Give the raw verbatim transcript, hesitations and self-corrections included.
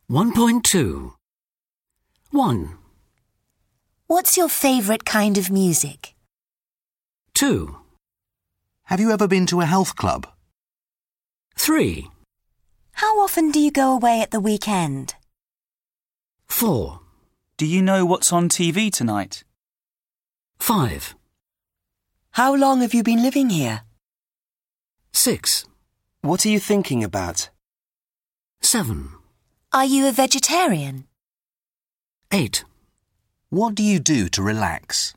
one point two. one. What's your favourite kind of music? two. Have you ever been to a health club? three. How often do you go away at the weekend? four. Do you know what's on T V tonight? five. How long have you been living here? six. What are you thinking about? seven. Are you a vegetarian? eight. What do you do to relax?